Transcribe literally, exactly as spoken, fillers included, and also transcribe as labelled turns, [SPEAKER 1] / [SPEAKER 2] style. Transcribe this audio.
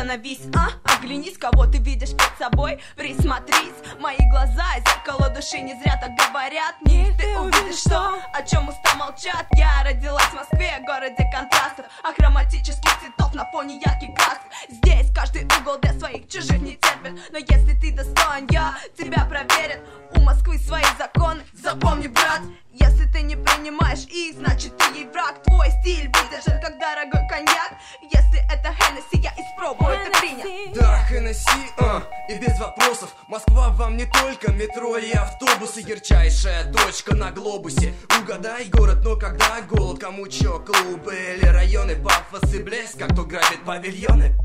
[SPEAKER 1] Остановись, а, оглянись, кого ты видишь перед собой. Присмотрись, мои глаза и зеркало души не зря так говорят. Не ты увидишь что, о чем уста молчат. Я родилась в Москве, городе контрастов, ахроматических цветов на фоне ярких красок. Здесь каждый угол для своих чужих не терпит. Но если ты достоин, я тебя проверят. У Москвы свои законы, запомни, брат. Если ты не принимаешь их, значит ты ей враг. Твой стиль выдержан, как дорогой коньяк. Если это Хеннесси, я испробую, ты принят.
[SPEAKER 2] Да, Хеннесси, а, и без вопросов. Москва вам не только метро и автобусы. Ярчайшая точка на глобусе. Угадай город, но когда голод, кому чё, клубы или районы, пафос и блеск, как кто грабит павильоны.